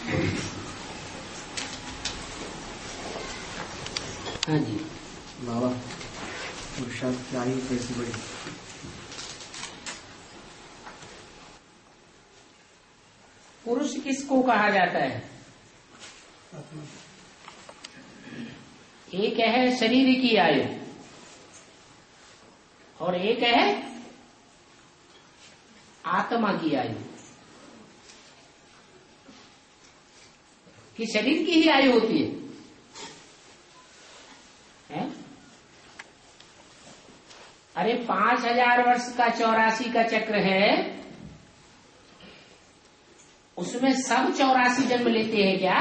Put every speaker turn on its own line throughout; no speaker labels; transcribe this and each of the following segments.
हाँ जी
बाबा, पुरुषार्थ की आयु कैसी बड़ी?
पुरुष किसको कहा जाता है? एक है शरीर की आयु और एक है आत्मा की आयु। कि शरीर की ही आयु होती है, हैं? अरे 5000 वर्ष का 84 का चक्र है, उसमें सब 84 जन्म लेते हैं क्या?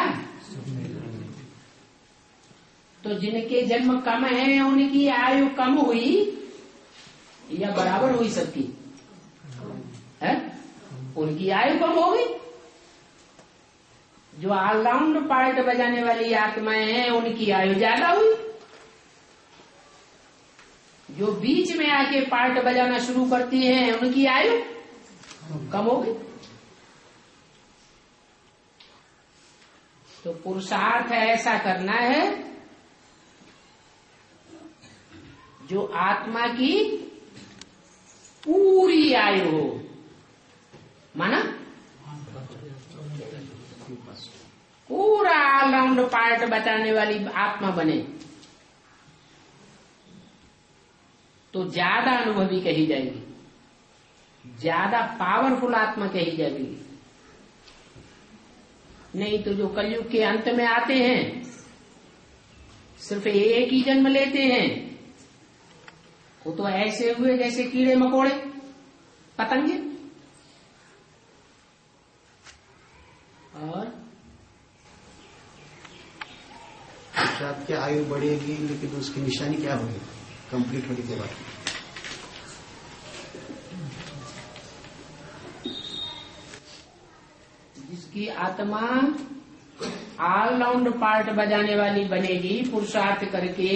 तो जिनके जन्म कम है उनकी आयु कम हुई या बराबर हुई सबकी? है? उनकी आयु कम हो गई। जो ऑलराउंड पार्ट बजाने वाली आत्माएं हैं उनकी आयु ज्यादा हुई। जो बीच में आके पार्ट बजाना शुरू करती हैं उनकी आयु कम हो गई। तो पुरुषार्थ ऐसा करना है जो आत्मा की पूरी आयु हो, माना पूरा ऑलराउंड पार्ट बचाने वाली आत्मा बने तो ज्यादा अनुभवी कही जाएगी, ज्यादा पावरफुल आत्मा कही जाएगी। नहीं तो जो कलयुग के अंत में आते हैं सिर्फ एक ही जन्म लेते हैं, वो तो ऐसे हुए जैसे कीड़े मकोड़े पतंगे। और
पुरुषार्थ की आयु बढ़ेगी, लेकिन उसकी निशानी क्या होगी कंप्लीट होने के बाद?
जिसकी आत्मा ऑलराउंड पार्ट बजाने वाली बनेगी पुरुषार्थ करके,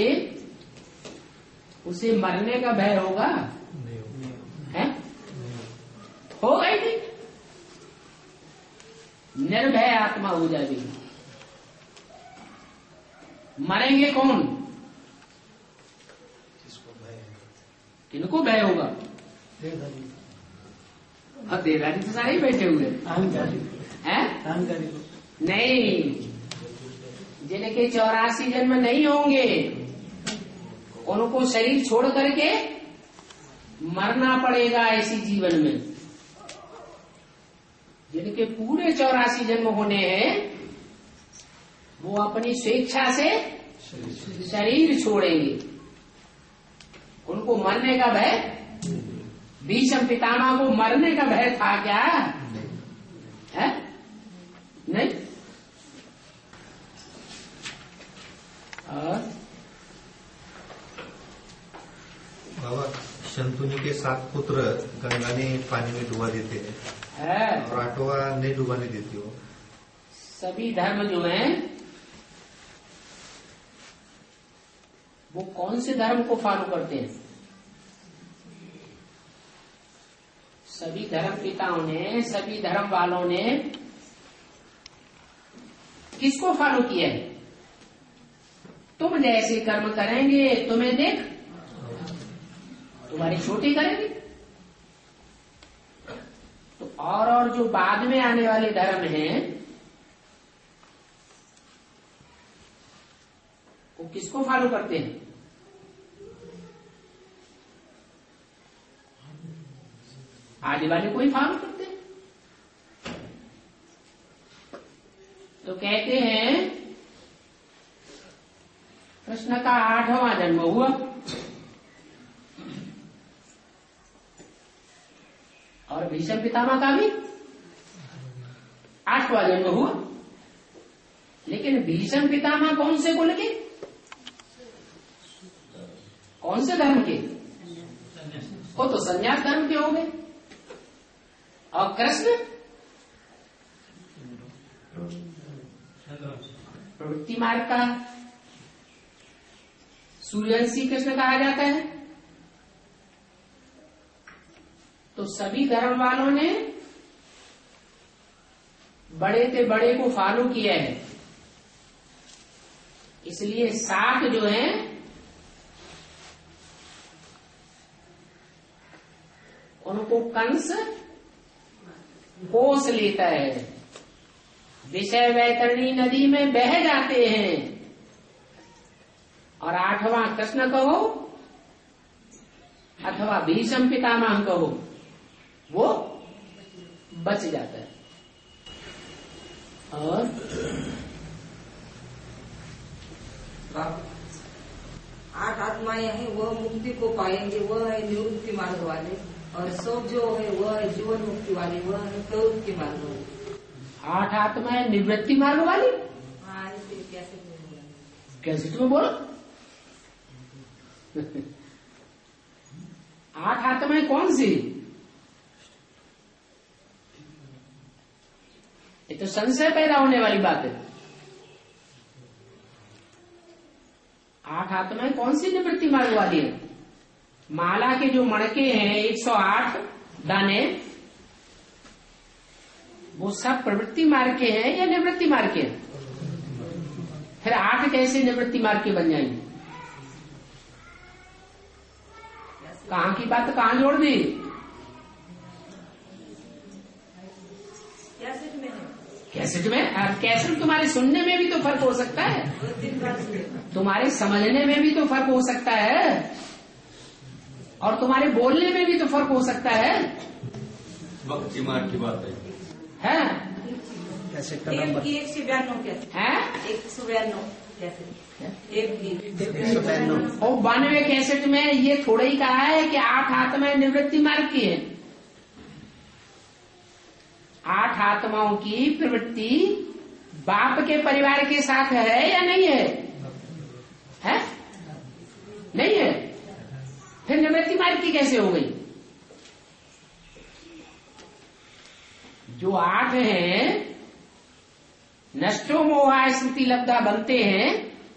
उसे मरने का भय होगा? है? होगा ही नहीं। निर्भय आत्मा हो जाएगी। मरेंगे कौन? किनको भय होगा? और देवदारी तो सारे ही बैठे हुए हैं। नहीं, जिनके 84 जन्म नहीं होंगे उनको शरीर छोड़ करके मरना पड़ेगा इसी जीवन में। जिनके पूरे 84 जन्म होने हैं वो अपनी स्वेच्छा से शरीर छोड़ेंगे। उनको मरने का भय, भीष्म पितामह को मरने का भय था क्या? है? नहीं। और
बाबा, शंतुनि के 7 पुत्र गंगा ने पानी में डुबा देते हैं और 8वां नहीं डुबाने देती हो।
सभी धर्म जो हैं वो कौन से धर्म को फॉलो करते हैं? सभी धर्म पिताओं ने, सभी धर्म वालों ने किसको फॉलो किया है? तुम जैसे कर्म करेंगे तुम्हें देख तुम्हारी छोटी करेंगे। तो और जो बाद में आने वाले धर्म हैं वो किसको फॉलो करते हैं? आगे वाले को ही फॉलो करते हैं। तो कहते हैं कृष्ण का 8वां जन्म हुआ और भीष्म पितामह का भी 8वां जन्म हुआ। लेकिन भीष्म पितामह कौन से कुल के, कौन से धर्म के? वो तो संन्यास धर्म के हो गए। और कृष्ण प्रवृत्ति मार्ग का सूर्यवंशी कृष्ण कहा जाता है। तो सभी धर्म वालों ने बड़े से बड़े को फॉलो किया है, इसलिए सात जो है उनको कंस कोस लेता है, विषय वैतरणी नदी में बह जाते हैं, और आठवां कृष्ण कहो अथवा भीष्म पितामह कहो वो बच जाता है। और
आठ आत्माएं हैं वह मुक्ति को पाएंगे, वह है निवृत्ति मार्ग वाले, और सब जो है वह है जीवन मुक्ति वाले, वह है प्रवृत्ति मार्ग वाले।
आठ आत्माएं निवृत्ति मार्ग वाली?
हाँ,
कैसे तुम्हें बोलो? आठ आत्माएं कौन सी? ये तो संशय पैदा होने वाली बात है। आठ आत्माएं कौन सी निवृत्ति मार्ग वाली है? माला के जो मणके हैं 108 दाने, वो सब प्रवृत्ति मार्ग के हैं या निवृत्ति मार्ग के हैं? फिर 8 कैसे निवृत्ति मार्ग के बन जाएंगे? कहाँ की बात कहाँ जोड़ दी? कैसेट में? कैसेट तुम्हारे सुनने में भी तो फर्क हो सकता है, तुम्हारे समझने में भी तो फर्क हो सकता है, और तुम्हारे बोलने में भी तो फर्क हो सकता है।
भक्ति मार्ग की बात
है?
कैसेट का नंबर
192
है?
192
और 92 कैसेट में ये थोड़ा ही कहा है कि 8 आत्माएं निवृत्ति मार्ग की है। 8 आत्माओं की प्रवृत्ति बाप के परिवार के साथ है या नहीं है? है? नहीं है? फिर निवृत्ति मार्ग की कैसे हो गई? जो 8 हैं नष्टो मोहा स्मृति लब्धा बनते हैं,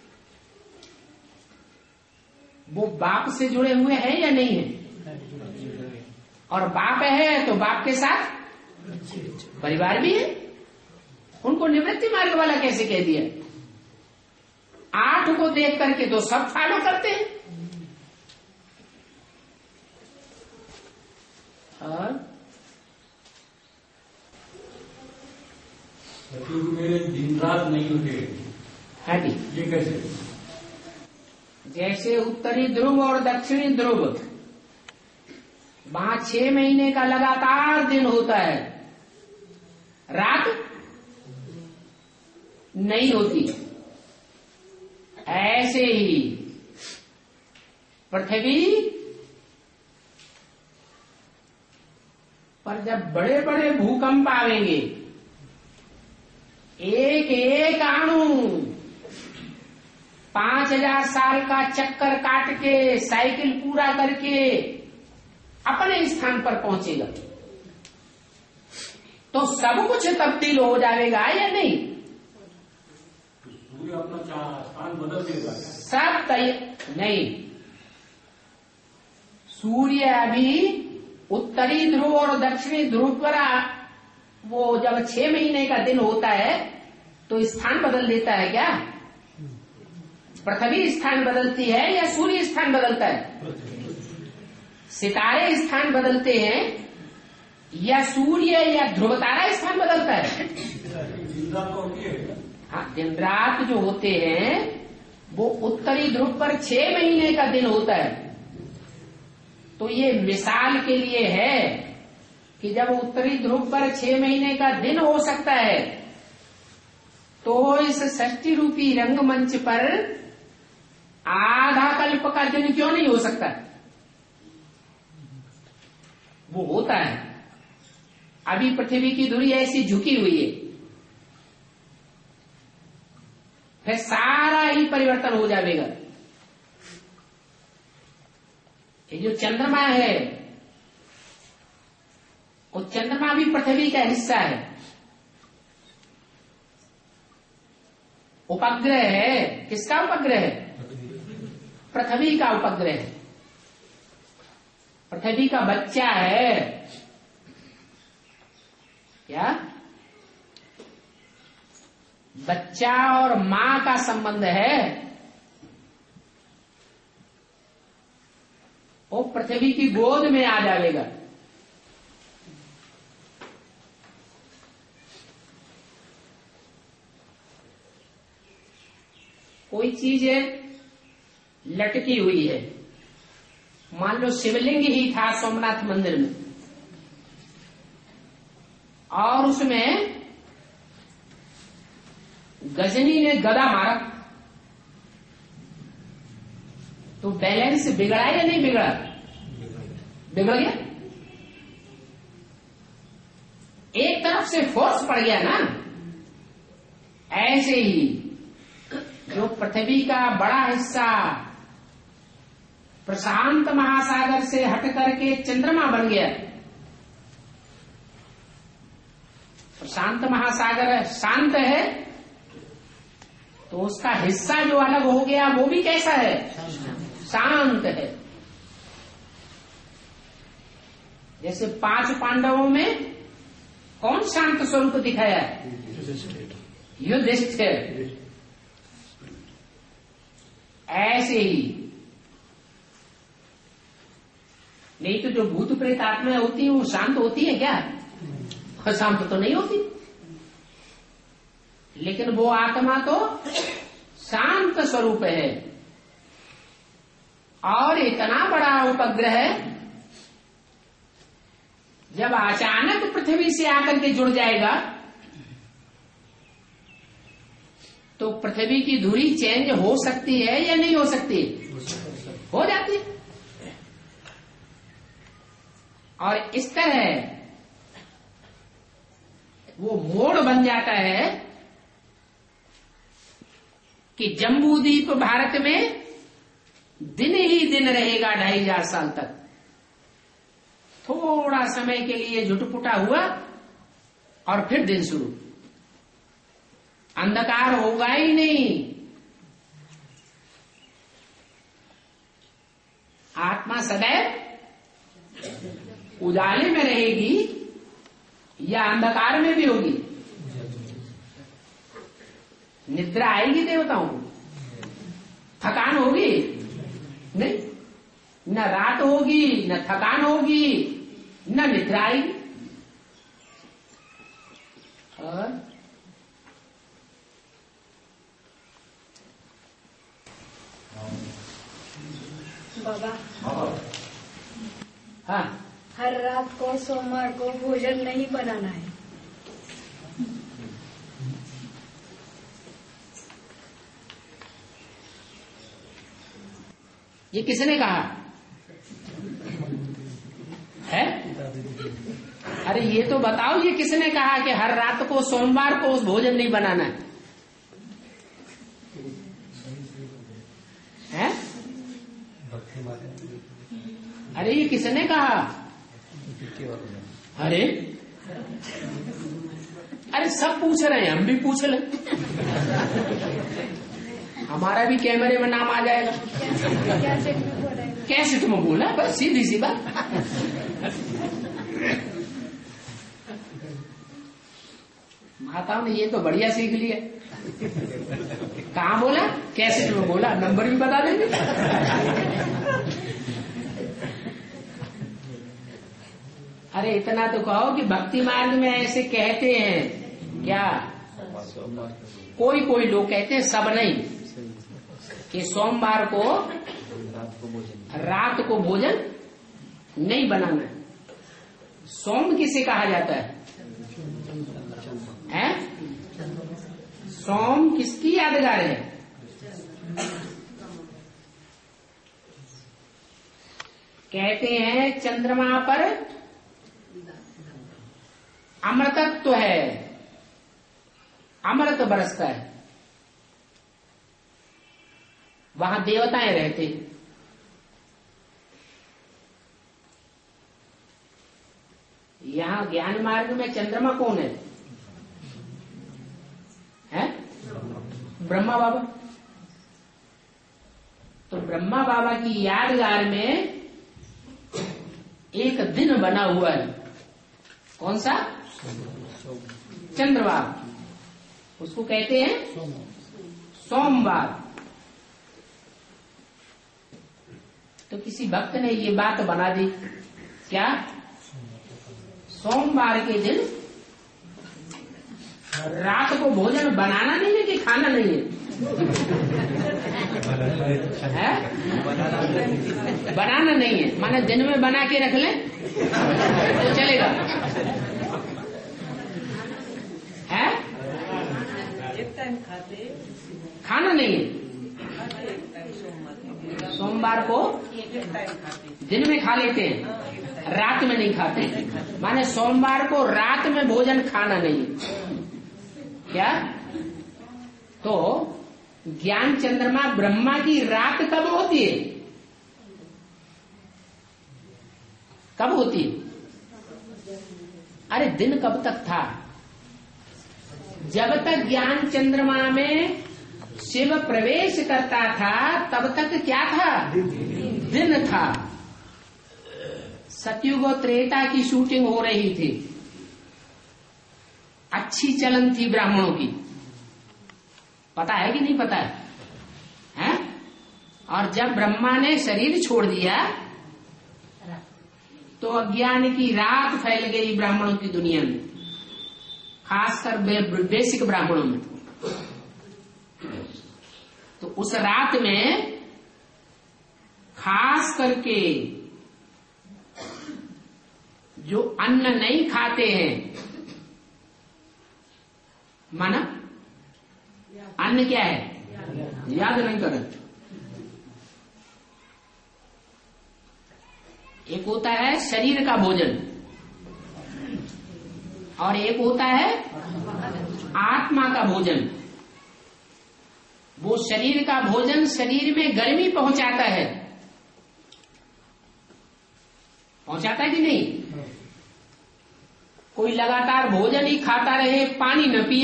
वो बाप से जुड़े हुए हैं या नहीं है? और बाप है तो बाप के साथ परिवार भी है, उनको निवृत्ति मार्ग वाला कैसे कह दिया? 8 को देख करके तो सब फॉलो करते हैं। और
में दिन रात नहीं होते।
हाँ जी,
ये कैसे?
जैसे उत्तरी ध्रुव और दक्षिणी ध्रुव, वहां 6 महीने का लगातार दिन होता है, रात नहीं होती। ऐसे ही पृथ्वी पर जब बड़े बड़े भूकंप आवेंगे, एक एक अणु 5000 साल का चक्कर काट के साइकिल पूरा करके अपने स्थान पर पहुंचेगा, तो सब कुछ तब्दील हो जाएगा या नहीं?
सूर्य अपना स्थान बदल देगा।
सब नहीं, सूर्य अभी उत्तरी ध्रुव और दक्षिणी ध्रुव पर वो जब 6 महीने का दिन होता है तो स्थान बदल देता है क्या? पृथ्वी स्थान बदलती है या सूर्य स्थान बदलता है? सितारे स्थान बदलते हैं या सूर्य या ध्रुव तारा स्थान बदलता है? हाँ, दिन रात जो होते हैं वो उत्तरी ध्रुव पर 6 महीने का दिन होता है। तो ये मिसाल के लिए है कि जब उत्तरी ध्रुव पर 6 महीने का दिन हो सकता है, तो इस षष्ठी रूपी रंगमंच पर आधा कल्प का दिन क्यों नहीं हो सकता? वो होता है। अभी पृथ्वी की धुरी ऐसी झुकी हुई है, फिर सारा ही परिवर्तन हो जाएगा। ये जो चंद्रमा है, वो चंद्रमा भी पृथ्वी का हिस्सा है, उपग्रह है। किसका उपग्रह है? पृथ्वी का उपग्रह है, पृथ्वी का बच्चा है। क्या? बच्चा और मां का संबंध है, वो पृथ्वी की गोद में आ जाएगा। कोई चीज लटकी हुई है, मान लो शिवलिंग ही था सोमनाथ मंदिर में, और उसमें गजनी ने गदा मारा, तो बैलेंस बिगड़ा या नहीं बिगड़ा? बिगड़ गया। एक तरफ से फोर्स पड़ गया ना। ऐसे ही जो पृथ्वी का बड़ा हिस्सा प्रशांत महासागर से हट करके चंद्रमा बन गया, प्रशांत महासागर शांत है, तो उसका हिस्सा जो अलग हो गया वो भी कैसा है? शांत है। जैसे 5 पांडवों में कौन शांत स्वरूप दिखाया? युधिष्ठिर। ऐसे ही नहीं तो जो भूत प्रेत आत्माएं होती है वो शांत होती है क्या? शांत तो नहीं होती, लेकिन वो आत्मा तो शांत स्वरूप है। और इतना बड़ा उपग्रह जब अचानक पृथ्वी से आकर के जुड़ जाएगा तो पृथ्वी की धुरी चेंज हो सकती है या नहीं हो सकती? हो जाती। और इस तरह वो मोड़ बन जाता है कि जम्बूद्वीप भारत में दिन ही दिन रहेगा 2500 साल तक। थोड़ा समय के लिए झुटपुटा हुआ और फिर दिन शुरू, अंधकार होगा ही नहीं। आत्मा सदैव उजाले में रहेगी या अंधकार में भी होगी? निद्रा आएगी देवताओं को? थकान होगी? नहीं, न रात होगी, न थकान होगी, न निद्रा आएगी। और
बाबा,
हाँ,
हर रात को सोमवार को भोजन नहीं बनाना है।
ये किसने कहा है? अरे ये तो बताओ, ये किसने कहा कि हर रात को सोमवार को भोजन नहीं बनाना है? अरे ये किसने कहा? अरे सब पूछ रहे हैं, हम भी पूछ लें, हमारा भी कैमरे में नाम आ जाएगा। कैसेट में बोला, बस सीधी सी बात। माताओं ने ये तो बढ़िया सीख लिया। कहाँ बोला? कैसेट में बोला, नंबर भी बता देंगे। अरे इतना तो कहो कि भक्ति मार्ग में ऐसे कहते हैं क्या? कोई लोग कहते हैं, सब नहीं, कि सोमवार को रात को भोजन नहीं बनाना है। सोम किसे कहा जाता है? सोम किसकी यादगार है? कहते हैं चंद्रमा पर अमृतत्व है, अमृत बरसता है, वहां देवताएं रहते। यहां ज्ञान मार्ग में चंद्रमा कौन है? ब्रह्मा बाबा। तो ब्रह्मा बाबा की यादगार में एक दिन बना हुआ है। कौन सा? चंद्रमा। उसको कहते हैं सोमवार। तो किसी भक्त ने ये बात बना दी, क्या सोमवार के दिन रात को भोजन बनाना नहीं है कि खाना नहीं है? बनाना नहीं है, माने दिन में बना के रख लें तो चलेगा, है?
एक टाइम खाते,
खाना नहीं है। सोमवार को दिन में खा लेते हैं, रात में नहीं खाते। माने सोमवार को रात में भोजन खाना नहीं है। क्या? तो ज्ञान चंद्रमा ब्रह्मा की रात कब होती है? कब होती है? अरे दिन कब तक था? जब तक ज्ञान चंद्रमा में शिव प्रवेश करता था तब तक क्या था? दिन था। सतयुग और त्रेता की शूटिंग हो रही थी, अच्छी चलन थी ब्राह्मणों की, पता है कि नहीं पता है? और जब ब्रह्मा ने शरीर छोड़ दिया तो अज्ञान की रात फैल गई ब्राह्मणों की दुनिया में, खासकर बेसिक ब्राह्मणों में। तो उस रात में खास करके जो अन्न नहीं खाते हैं, माना अन्न क्या है? याद नहीं करें। एक होता है शरीर का भोजन और एक होता है आत्मा का भोजन। वो शरीर का भोजन शरीर में गर्मी पहुंचाता है, पहुंचाता है कि नहीं? कोई लगातार भोजन ही खाता रहे, पानी न पिए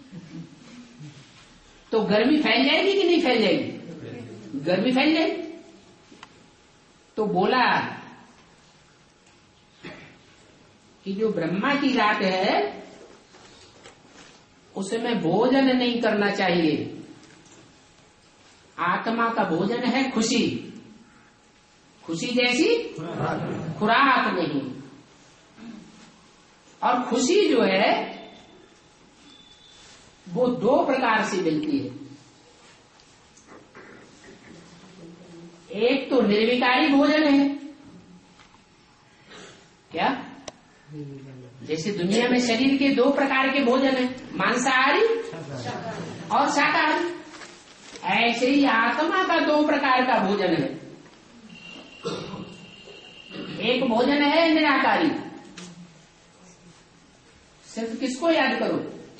तो गर्मी फैल जाएगी कि नहीं फैल जाएगी? गर्मी फैल जाएगी। तो बोला कि जो ब्रह्मा की रात है उसमें भोजन नहीं करना चाहिए। आत्मा का भोजन है खुशी, खुशी जैसी खुराक नहीं। और खुशी जो है वो दो प्रकार से मिलती है। एक तो निर्विकारी भोजन है, क्या? जैसे दुनिया में शरीर के दो प्रकार के भोजन है, मांसाहारी और शाकाहारी। ऐसे ही आत्मा का दो प्रकार का भोजन है। एक भोजन है निराकारी, सिर्फ किसको याद करो?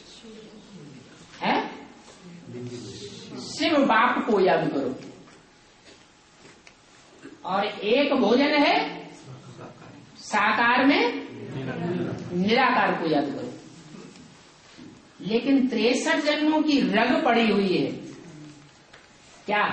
है शिव बाप को याद करो। और एक भोजन है साकार में निराकार को याद करो। लेकिन 63 जन्मों की रग पड़ी हुई है, क्या?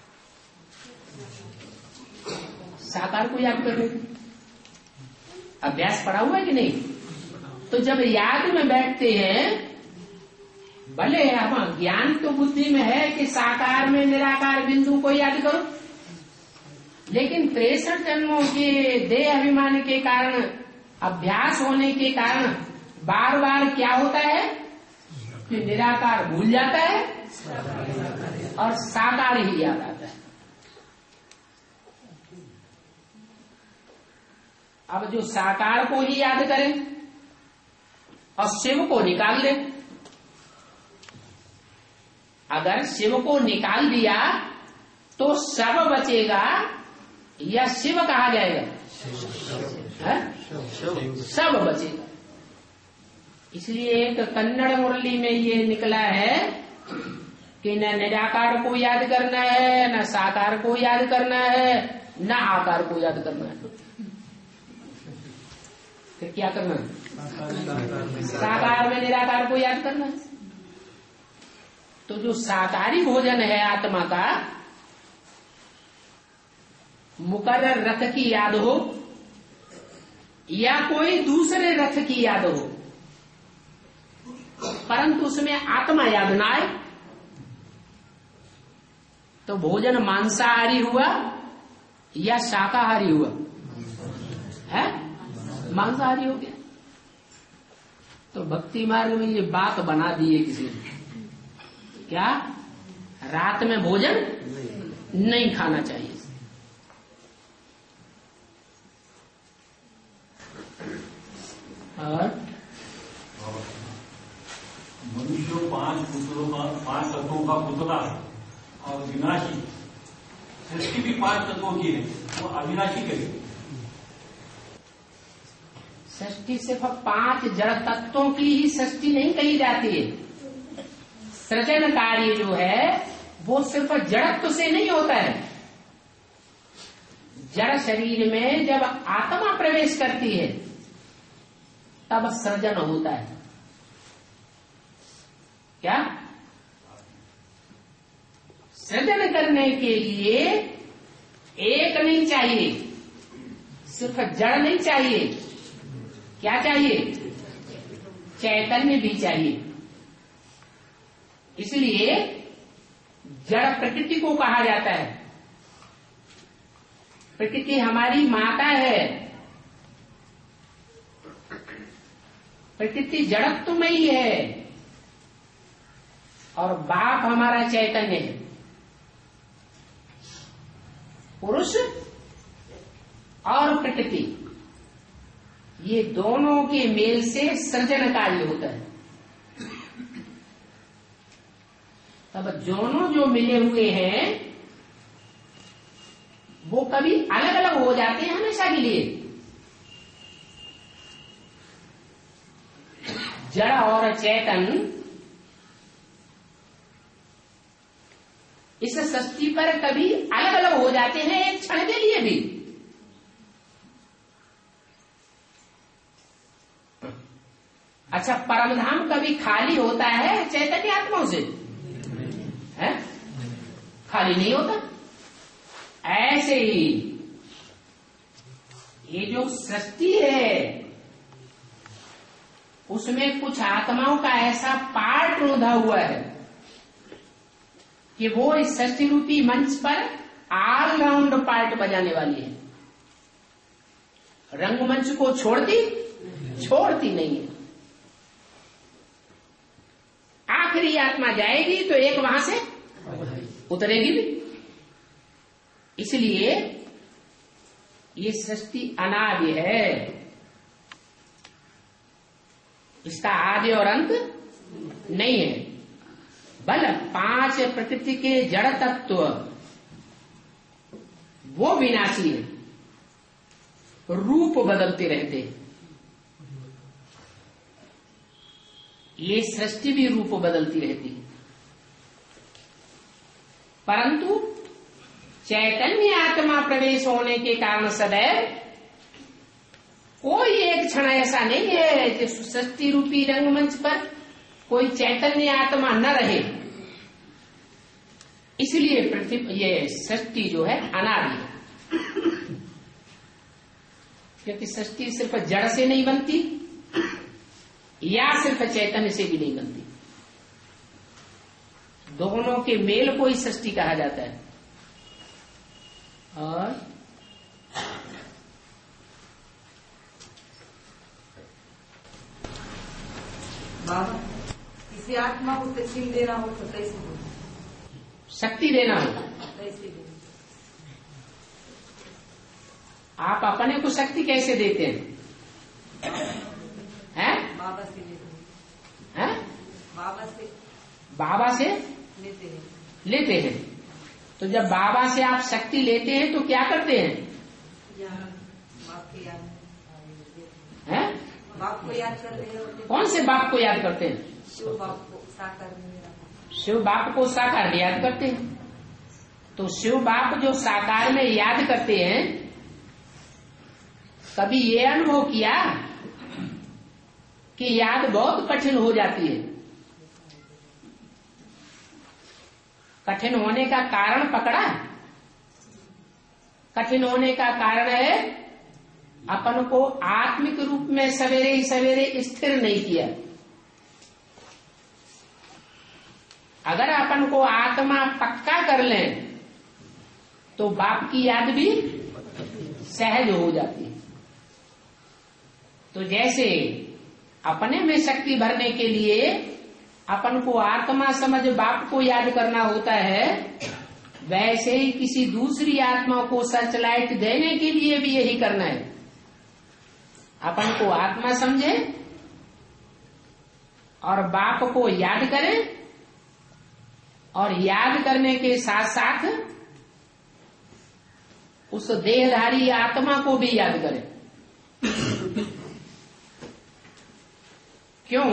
साकार को याद करो। अभ्यास पड़ा हुआ है कि नहीं? तो जब याद में बैठते हैं, भले हम ज्ञान तो बुद्धि में है कि साकार में निराकार बिंदु को याद करो, लेकिन 63 जन्मों के देह अभिमान के कारण, अभ्यास होने के कारण बार बार क्या होता है कि निराकार भूल जाता है और साकार ही याद आता है। अब जो साकार को ही याद करें और शिव को निकाल दे, अगर शिव को निकाल दिया तो सब बचेगा या शिव कहा जाएगा? सब बचेगा। इसलिए एक कन्नड़ मुरली में ये निकला है कि न निराकार को याद करना है, न साकार को याद करना है, न आकार को याद करना है। फिर क्या करना है? साकार में निराकार को याद करना है। तो जो साकारी भोजन है आत्मा का, मुकर्रर रथ की याद हो या कोई दूसरे रथ की याद हो, परंतु उसमें आत्मा याद ना आए तो भोजन मांसाहारी हुआ या शाकाहारी हुआ? है मांसाहारी हो गया। तो भक्ति मार्ग में ये बात बना दी है किसी ने, क्या रात में भोजन नहीं खाना चाहिए। और
मनुष्य 5 तत्वों का पुतला है और विनाशी, सृष्टि भी 5 तत्वों की है, वो अविनाशी करे।
सृष्टि सिर्फ 5 जड़ तत्वों की ही सृष्टि नहीं कही जाती है। सृजन कार्य जो है वो सिर्फ जड़त्व से नहीं होता है। जड़ शरीर में जब आत्मा प्रवेश करती है तब सृजन होता है। क्या सृजन करने के लिए एक नहीं चाहिए, सिर्फ जड़ नहीं चाहिए, क्या चाहिए? चैतन्य भी चाहिए। इसलिए जड़ प्रकृति को कहा जाता है। प्रकृति हमारी माता है, प्रकृति जड़त्व में ही है और बाप हमारा चैतन्य है। पुरुष और प्रकृति ये दोनों के मेल से सृजन कार्य होता है। तब दोनों जो मिले हुए हैं वो कभी अलग अलग हो जाते हैं हमेशा के लिए। जड़ और चेतन इस सृष्टि पर कभी अलग अलग हो जाते हैं एक क्षण के लिए भी। अच्छा, परमधाम कभी खाली होता है चैतन्य आत्माओं से? है खाली नहीं होता। ऐसे ही ये जो सृष्टि है उसमें कुछ आत्माओं का ऐसा पार्ट रुंधा हुआ है कि वो इस सृष्टि रूपी मंच पर ऑलराउंड पार्ट बजाने वाली है। रंगमंच को छोड़ती नहीं है। आखिरी आत्मा जाएगी तो एक वहां से उतरेगी भी। इसलिए ये सृष्टि अनादि है, इसका आदि और अंत नहीं है। बल 5 प्रकृति के जड़ तत्व वो विनाशी है, रूप बदलते रहते हैं। ये सृष्टि भी रूप बदलती रहती है, परंतु चैतन्य आत्मा प्रवेश होने के कारण सदैव कोई एक क्षण ऐसा नहीं है कि सृष्टि रूपी रंगमंच पर कोई चैतन्य आत्मा न रहे। इसलिए पृथ्वी ये सृष्टि जो है अनादि है, क्योंकि सृष्टि सिर्फ जड़ से नहीं बनती या सिर्फ चैतन्य से भी नहीं बनती। दोनों के मेल को ही सृष्टि कहा जाता है। और
बाबा, किसी आत्मा को तस्लीम देना हो तो कैसे हो?
शक्ति देना हो
कैसे देना?
आप अपने को शक्ति कैसे देते हैं? हैं?
बाबा से लेते हैं।
हैं? बाबा से लेते हैं। तो जब बाबा से आप शक्ति लेते हैं तो क्या करते हैं? हैं?
बाप को याद करते हैं।
कौन से बाप को याद करते हैं?
शिव बाप को साकार में।
शिव बाप को साकार में याद करते हैं। तो शिव बाप जो साकार में याद करते हैं, कभी ये अनुभव किया कि याद बहुत कठिन हो जाती है? कठिन होने का कारण पकड़ा? कठिन होने का कारण है अपन को आत्मिक रूप में सवेरे ही सवेरे स्थिर नहीं किया। अगर अपन को आत्मा पक्का कर लें तो बाप की याद भी सहज हो जाती है। तो जैसे अपने में शक्ति भरने के लिए अपन को आत्मा समझ बाप को याद करना होता है, वैसे ही किसी दूसरी आत्मा को सर्च लाइट देने के लिए भी यही करना है। अपन को आत्मा समझे और बाप को याद करें, और याद करने के साथ साथ उस देहधारी आत्मा को भी याद करें। क्यों?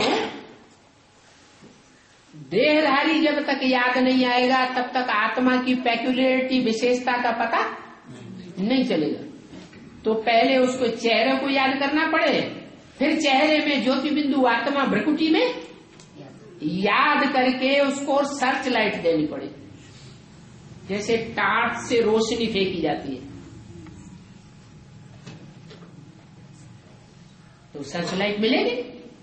देहधारी जब तक याद नहीं आएगा तब तक आत्मा की पेक्युलरिटी विशेषता का पता नहीं चलेगा। तो पहले उसको चेहरे को याद करना पड़े, फिर चेहरे में ज्योति बिंदु आत्मा भ्रकुटी में याद करके उसको सर्च लाइट देनी पड़े, जैसे टार्च से रोशनी फेंकी जाती है। तो सर्च लाइट मिलेगी।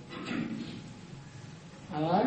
और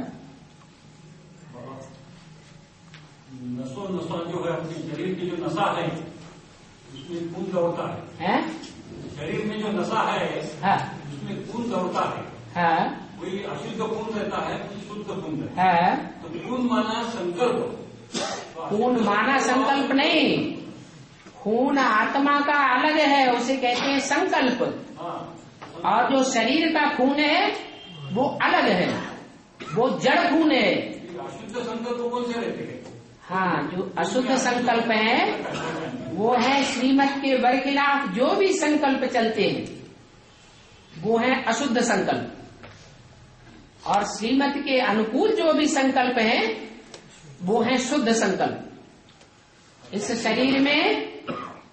नसों जो है अपने शरीर की जो नसा है उसमें खून दौड़ता है। शरीर में जो नसा है उसमें खून दौड़ता है। कोई अशुद्ध खून रहता है, कोई शुद्ध खून रहता है। तो खून माना संकल्प।
खून माना संकल्प नहीं, खून आत्मा का अलग है, उसे कहते हैं संकल्प। और जो शरीर का खून है वो अलग है, वो जड़ खून है।
अशुद्ध संकल्प कौन से रहते हैं?
हाँ, जो अशुद्ध संकल्प है वो है श्रीमत के बरखिलाफ जो भी संकल्प चलते हैं वो है अशुद्ध संकल्प, और श्रीमत के अनुकूल जो भी संकल्प है वो है शुद्ध संकल्प। इस शरीर में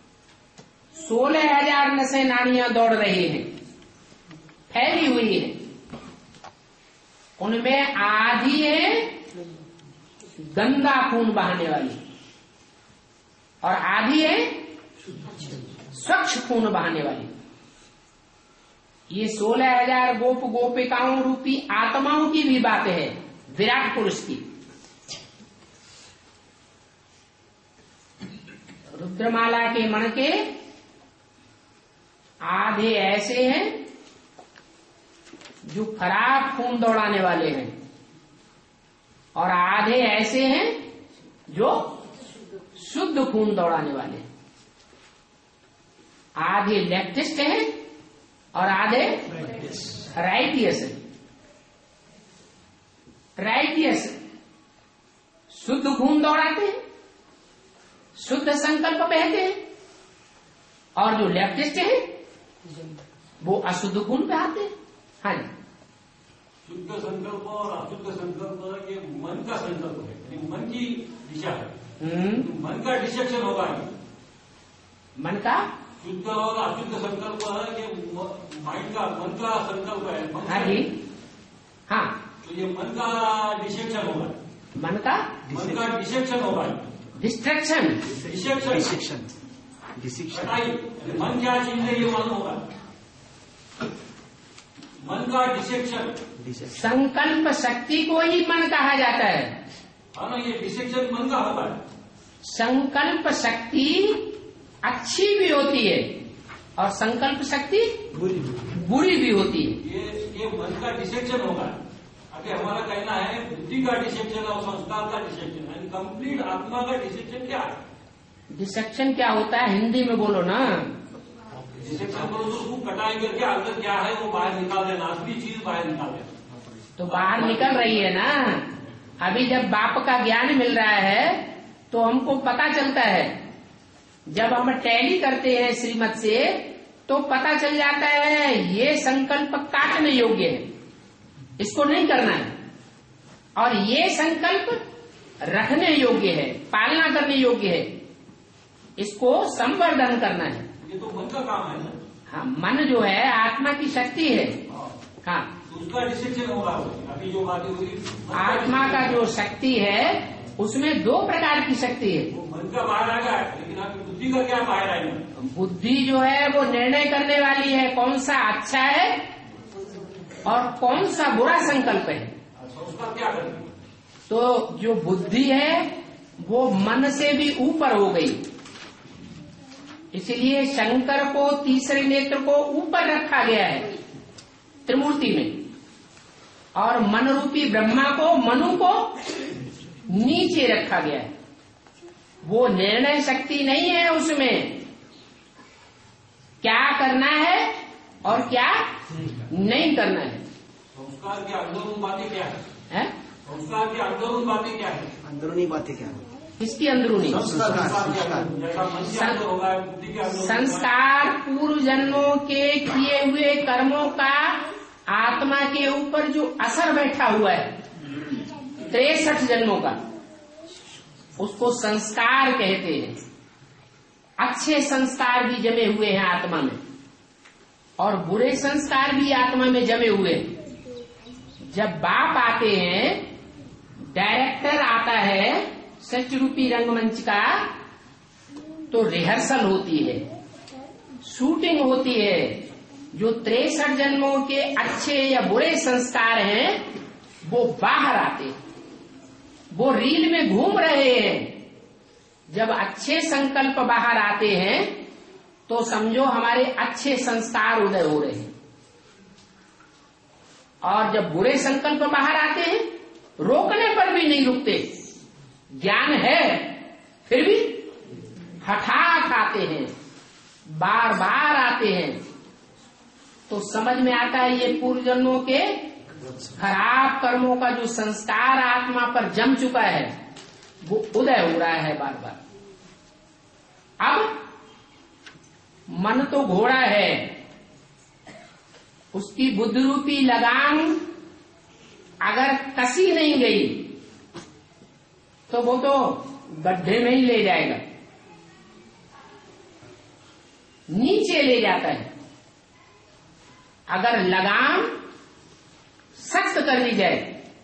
16,000 नसें नाड़ियां दौड़ रही हैं, फैली हुई है। उनमें आधी है गंदा खून बहाने वाली और आधी है स्वच्छ खून बहाने वाली। ये 16,000 गोप गोपिकाओं रूपी आत्माओं की भी बात है, विराट पुरुष की। रुद्रमाला के मणके आधे ऐसे हैं जो खराब खून दौड़ाने वाले हैं, और आधे ऐसे हैं जो शुद्ध खून दौड़ाने वाले हैं। आधे लेफ्टिस्ट हैं और आधे राइटियस हैं। राइटियस शुद्ध खून दौड़ाते हैं, शुद्ध संकल्प बहते हैं, और जो लेफ्टिस्ट हैं वो अशुद्ध खून बहाते हैं। हाँ जी।
शुद्ध संकल्प और अशुद्ध संकल्प ये मन का संकल्प है, मन की दिशा है। मन का डिसेक्शन होगा।
मन का
शुद्ध और अशुद्ध संकल्प है, ये माइंड का मन का संकल्प है।
हाँ जी। हाँ,
तो ये मन का डिसेक्शन होगा।
मन का
डिसेक्शन होगा।
Distraction,
dissection. मन क्या चीज है ये मालूम होगा। मन का डिसेक्शन,
संकल्प शक्ति को ही मन कहा जाता है।
हाँ ना, ये डिसेक्शन मन का होगा।
संकल्प शक्ति अच्छी भी होती है और संकल्प शक्ति बुरी भी होती है।
ये मन का डिसेक्शन होगा। अभी हमारा कहना है बुद्धि का डिसेक्शन और संस्कार का डिसेक्शन है। कंप्लीट आत्मा का डिसेक्शन क्या है?
डिसेक्शन क्या होता है हिंदी में बोलो ना।
डिसेक्शन बोलो तो उसको कटाई करके अंदर क्या है वो बाहर निकाल देना, असली चीज बाहर निकाल देना।
तो बाहर निकल रही है ना। अभी जब बाप का ज्ञान मिल रहा है तो हमको पता चलता है, जब हम टैली करते हैं श्रीमत से तो पता चल जाता है ये संकल्प काटने योग्य है, इसको नहीं करना है, और ये संकल्प रखने योग्य है, पालना करने योग्य है, इसको संवर्धन करना है।
ये तो मन का काम है ना।
हाँ, मन जो है आत्मा की शक्ति है। हाँ,
उसका डिसेक्शन होगा। अभी जो बातें हुई
आत्मा का जो शक्ति है उसमें दो प्रकार की शक्ति है।
वो मन का बाहर आएगा, लेकिन आपकी बुद्धि का क्या बाहर आएगा?
बुद्धि जो है वो निर्णय करने वाली है कौन सा अच्छा है और कौन सा बुरा संकल्प है।
उसका क्या करेंगे?
तो जो बुद्धि है वो मन से भी ऊपर हो गई, इसलिए शंकर को तीसरे नेत्र को ऊपर रखा गया है त्रिमूर्ति में, और मन रूपी ब्रह्मा को, मनु को नीचे रखा गया है। वो निर्णय शक्ति नहीं है उसमें, क्या करना है और क्या नहीं करना है।
संस्कार की अंदरूनी बातें क्या है? संस्कार की अंदरूनी बातें क्या है?
अंदरूनी बातें क्या है?
किसकी अंदरूनी? संस्कार पूर्व जन्मों के किए हुए कर्मों का आत्मा के ऊपर जो असर बैठा हुआ है 63 जन्मों का, उसको संस्कार कहते हैं। अच्छे संस्कार भी जमे हुए हैं आत्मा में और बुरे संस्कार भी आत्मा में जमे हुए हैं। जब बाप आते हैं, डायरेक्टर आता है सत्य रूपी रंगमंच का, तो रिहर्सल होती है, शूटिंग होती है। जो 63 जन्मों के अच्छे या बुरे संस्कार हैं वो बाहर आते हैं, वो रील में घूम रहे हैं। जब अच्छे संकल्प बाहर आते हैं तो समझो हमारे अच्छे संस्कार उदय हो रहे हैं, और जब बुरे संकल्प बाहर आते हैं रोकने पर भी नहीं रुकते। ज्ञान है फिर भी हठात आते हैं, बार बार आते हैं। तो समझ में आता है ये पूर्व जन्मों के खराब कर्मों का जो संस्कार आत्मा पर जम चुका है वो उदय हो रहा है बार बार। अब मन तो घोड़ा है, उसकी बुद्धि रूपी लगाम अगर कसी नहीं गई तो वो तो गड्ढे में ही ले जाएगा, नीचे ले जाता है। अगर लगाम सख्त कर दी जाए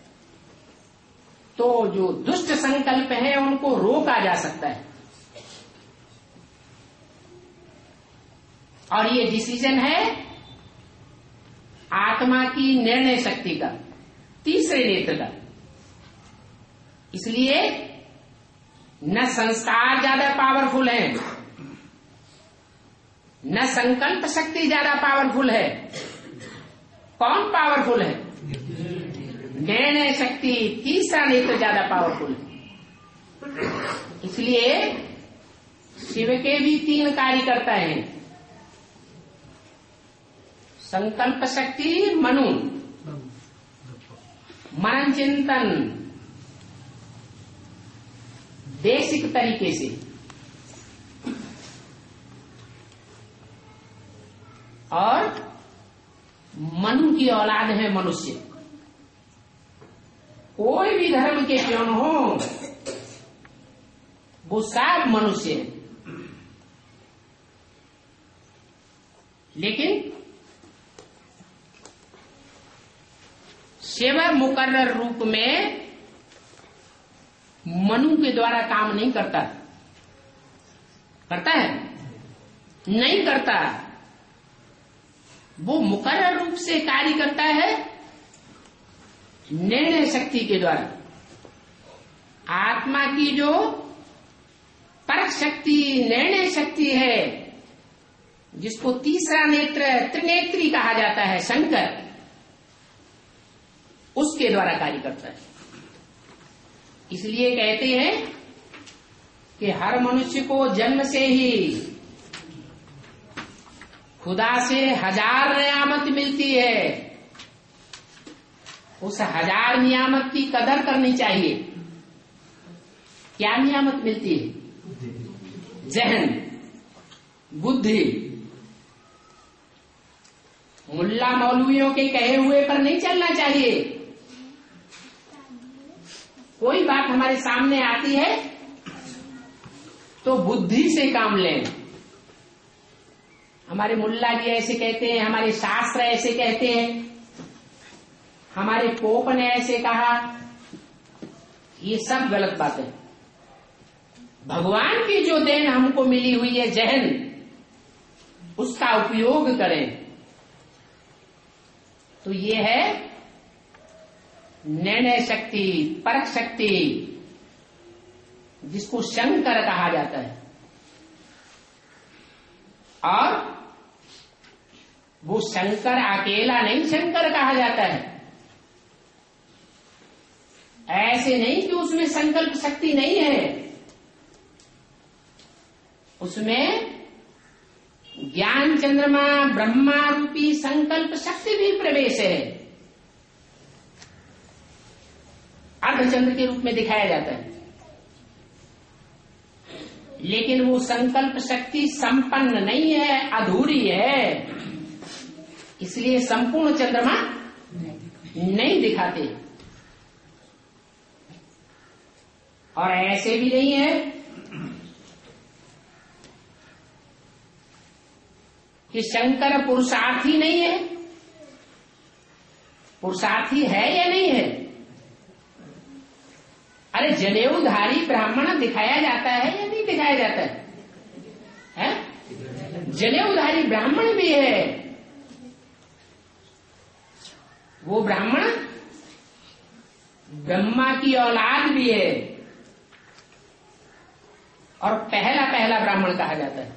तो जो दुष्ट संकल्प है उनको रोका जा सकता है। और ये डिसीजन है आत्मा की निर्णय शक्ति का, तीसरे नेत्र का। इसलिए न संस्कार ज्यादा पावरफुल है, न संकल्प शक्ति ज्यादा पावरफुल है। कौन पावरफुल है? निर्णय शक्ति, तीसरा नेत्र ज्यादा पावरफुल है। इसलिए शिव के भी 3 कार्य करता है, संकल्प शक्ति मनु, मनन चिंतन बेसिक तरीके से, और मनु की औलाद है मनुष्य। कोई भी धर्म के क्यों न हो, वो सब मनुष्य है। लेकिन शिव मुकर्रर रूप में मनु के द्वारा काम नहीं करता। करता है? नहीं करता। वो मुकर्रर रूप से कार्य करता है निर्णय शक्ति के द्वारा। आत्मा की जो परक शक्ति, निर्णय शक्ति है, जिसको तीसरा नेत्र, त्रिनेत्री कहा जाता है शंकर, उसके द्वारा कार्य करता है। इसलिए कहते हैं कि हर मनुष्य को जन्म से ही खुदा से 1000 नियामत मिलती है। उस 1000 नियामत की कदर करनी चाहिए। क्या नियामत मिलती है? जहन, बुद्धि। मुल्ला मौलवियों के कहे हुए पर नहीं चलना चाहिए। कोई बात हमारे सामने आती है तो बुद्धि से काम लें। हमारे मुल्ला जी ऐसे कहते हैं, हमारे शास्त्र ऐसे कहते हैं, हमारे पोप ने ऐसे कहा, ये सब गलत बात है। भगवान की जो देन हमको मिली हुई है जहन, उसका उपयोग करें। तो ये है निर्णय शक्ति, परख शक्ति, जिसको शंकर कहा जाता है, और वो शंकर अकेला नहीं शंकर कहा जाता है। ऐसे नहीं कि उसमें संकल्प शक्ति नहीं है, उसमें ज्ञान चंद्रमा ब्रह्मा रूपी संकल्प शक्ति भी प्रवेश है, अर्धचंद्र के रूप में दिखाया जाता है। लेकिन वो संकल्प शक्ति संपन्न नहीं है, अधूरी है, इसलिए संपूर्ण चंद्रमा नहीं दिखाते। और ऐसे भी नहीं है कि शंकर पुरुषार्थी नहीं है। पुरुषार्थी है या नहीं है? अरे जनेऊधारी ब्राह्मण दिखाया जाता है या नहीं दिखाया जाता है? जनेऊधारी ब्राह्मण भी है। वो ब्राह्मण ब्रह्मा की औलाद भी है और पहला पहला ब्राह्मण कहा जाता है।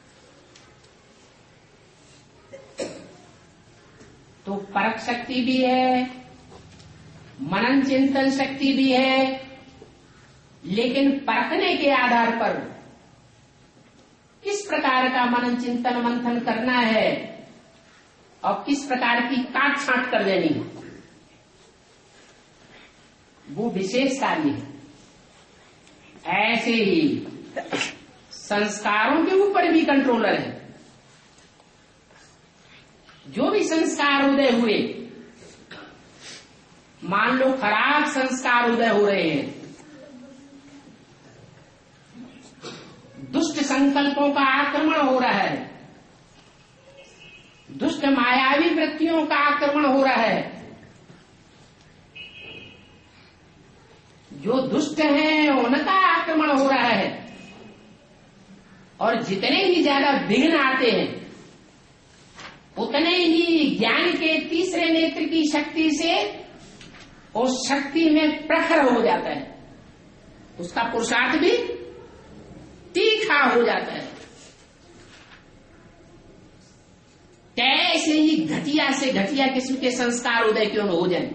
तो परख शक्ति भी है, मनन चिंतन शक्ति भी है, लेकिन परखने के आधार पर किस प्रकार का मनन चिंतन मंथन करना है और किस प्रकार की काट छांट कर देनी है, वो विशेष कार्य है। ऐसे ही संस्कारों के ऊपर भी कंट्रोलर है। जो भी संस्कार उदय हुए, मान लो खराब संस्कार उदय हो रहे हैं, दुष्ट संकल्पों का आक्रमण हो रहा है, दुष्ट मायावी वृत्तियों का आक्रमण हो रहा है, जो दुष्ट हैं उनका आक्रमण हो रहा है, और जितने ही ज्यादा विघ्न आते हैं उतने ही ज्ञान के तीसरे नेत्र की शक्ति से उस शक्ति में प्रखर हो जाता है, उसका पुरुषार्थ भी तीखा हो जाता है। कैसे ही घटिया से घटिया किस्म के संस्कार उदय क्यों न हो जाए,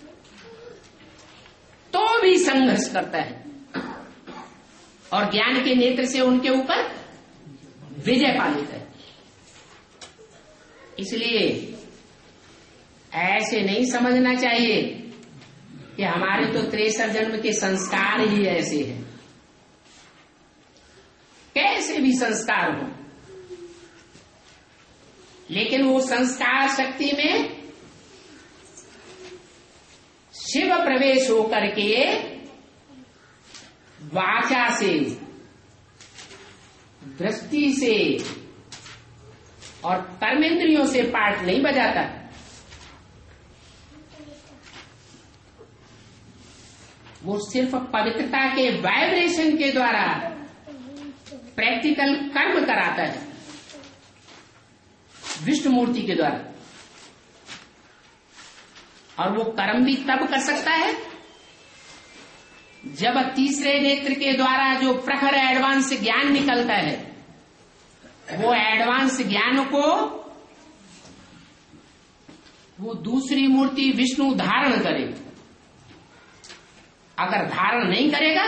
तो भी संघर्ष करता है और ज्ञान के नेत्र से उनके ऊपर विजय पा लेता है। इसलिए ऐसे नहीं समझना चाहिए कि हमारे तो 63 जन्म के संस्कार ही ऐसे हैं। कैसे भी संस्कार हो, लेकिन वो संस्कार शक्ति में शिव प्रवेश होकर के वाचा से, दृष्टि से और कर्मेंद्रियों से पार्ट नहीं बजाता। वो सिर्फ पवित्रता के वाइब्रेशन के द्वारा प्रैक्टिकल कर्म कराता है विष्णु मूर्ति के द्वारा। और वो कर्म भी तब कर सकता है जब तीसरे नेत्र के द्वारा जो प्रखर एडवांस ज्ञान निकलता है, वो एडवांस ज्ञान को वो दूसरी मूर्ति विष्णु धारण करे। अगर धारण नहीं करेगा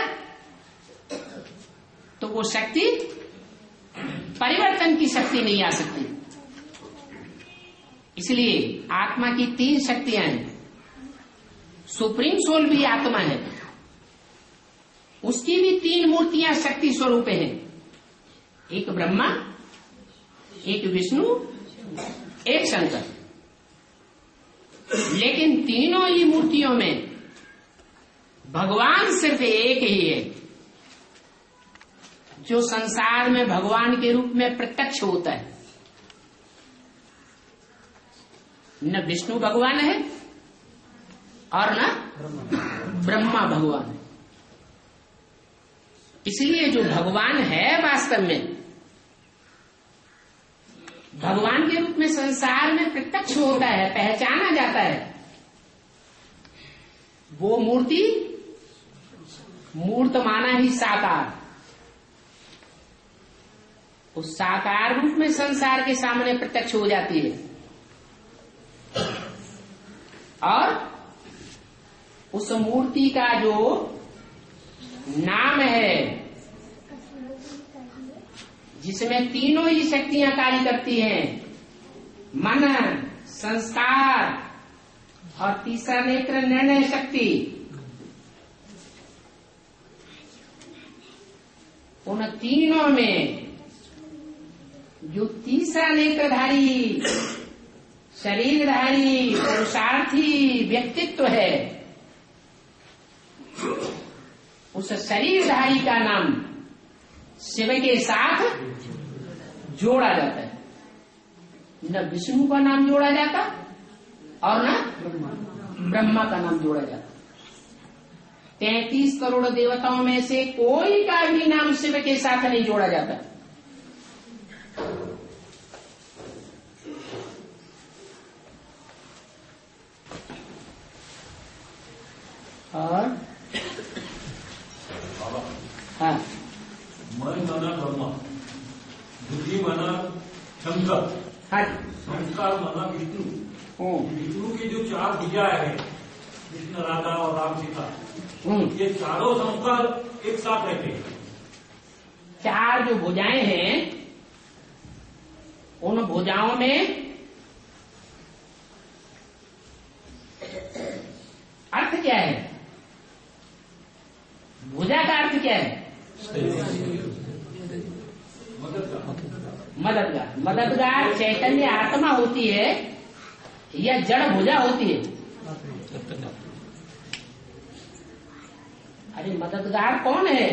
तो वो शक्ति, परिवर्तन की शक्ति नहीं आ सकती। इसलिए आत्मा की 3 शक्तियां हैं। सुप्रीम सोल भी आत्मा है, उसकी भी 3 मूर्तियां शक्ति स्वरूप हैं, एक ब्रह्मा, एक विष्णु, एक शंकर। लेकिन तीनों ही मूर्तियों में भगवान सिर्फ एक ही है जो संसार में भगवान के रूप में प्रत्यक्ष होता है। न विष्णु भगवान है और न ब्रह्मा भगवान है। इसलिए जो भगवान है वास्तव में भगवान के रूप में संसार में प्रत्यक्ष होता है, पहचाना जाता है, वो मूर्ति मूर्त माना ही साकार, उस साकार रूप में संसार के सामने प्रत्यक्ष हो जाती है। और उस मूर्ति का जो नाम है, जिसमें तीनों ही शक्तियां कार्य करती हैं, मन, संस्कार और तीसरा नेत्र निर्णय शक्ति, उन तीनों में जो तीसरा नेत्रधारी शरीरधारी पुरुषार्थी व्यक्तित्व है, उस शरीरधारी का नाम शिव के साथ जोड़ा जाता है। न विष्णु का नाम जोड़ा जाता और न ब्रह्मा का नाम जोड़ा जाता। 33 करोड़ देवताओं में से कोई का भी नाम शिव के साथ नहीं जोड़ा जाता। और हाँ,
मन माना ब्रह्मा, बुद्धि माना शंकर,
हाँ,
संस्कार माना विष्णु। विष्णु की जो 4 भुजाएं हैं, कृष्ण, राधा और राम सीता, ये चारों संस्कार एक साथ रहते हैं।
4 जो भुजाएं हैं, उन भुजाओं में अर्थ क्या है? भुजा का अर्थ क्या है? मददगार। मददगार चैतन्य आत्मा होती है या जड़ भुजा होती है? अरे मददगार कौन है?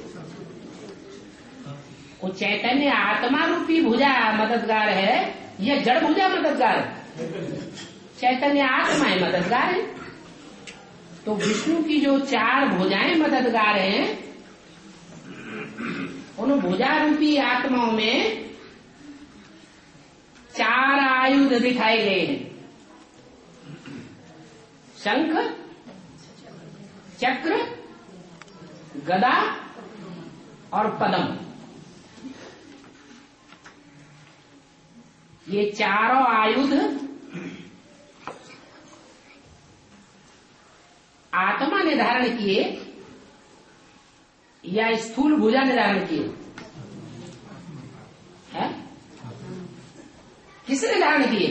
वो चैतन्य आत्मा रूपी भुजा मददगार है या जड़ भुजा मददगार है? चैतन्य आत्मा है मददगार है। तो विष्णु की जो 4 भुजाएं मददगार हैं, उन भुजा रूपी आत्माओं में 4 आयुध दिखाए गए हैं। शंख, चक्र, गदा और पद्म। ये चारों आयुध आत्मा ने धारण किए या स्थूल भुजा ने धारण किए? है? किसने धारण किए?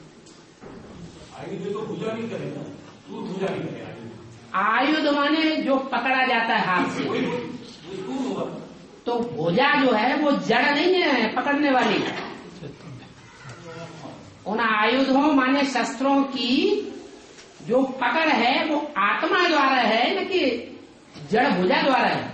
आयुध तो भुजा नहीं करेगा, स्थूल भुजा नहीं करेगा।
आयुध माने जो पकड़ा जाता है हाथ से, तो भुजा जो है वो जड़ नहीं है पकड़ने वाली। उन आयुधों माने शस्त्रों की जो पकड़ है वो आत्मा द्वारा है, न कि जड़ भुजा द्वारा है?